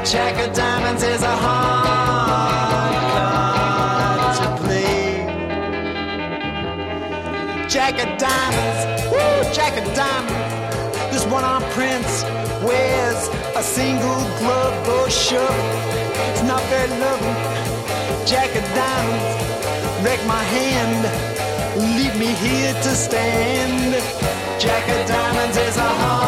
Jack of diamonds is a hard card to play. Jack of diamonds, woo, Jack of diamonds. This one-armed prince wears a single glove brochure. It's not very loving. Jack of diamonds, wreck my hand, leave me here to stand. Jack of diamonds is a hard